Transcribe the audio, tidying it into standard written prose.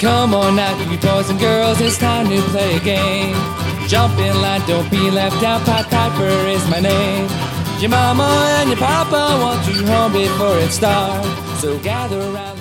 Come on now, you boys and girls, it's time to play a game. Jump in line, don't be left out, Pied Piper is my name. Your mama and your papa want you home before it starts, so gather around.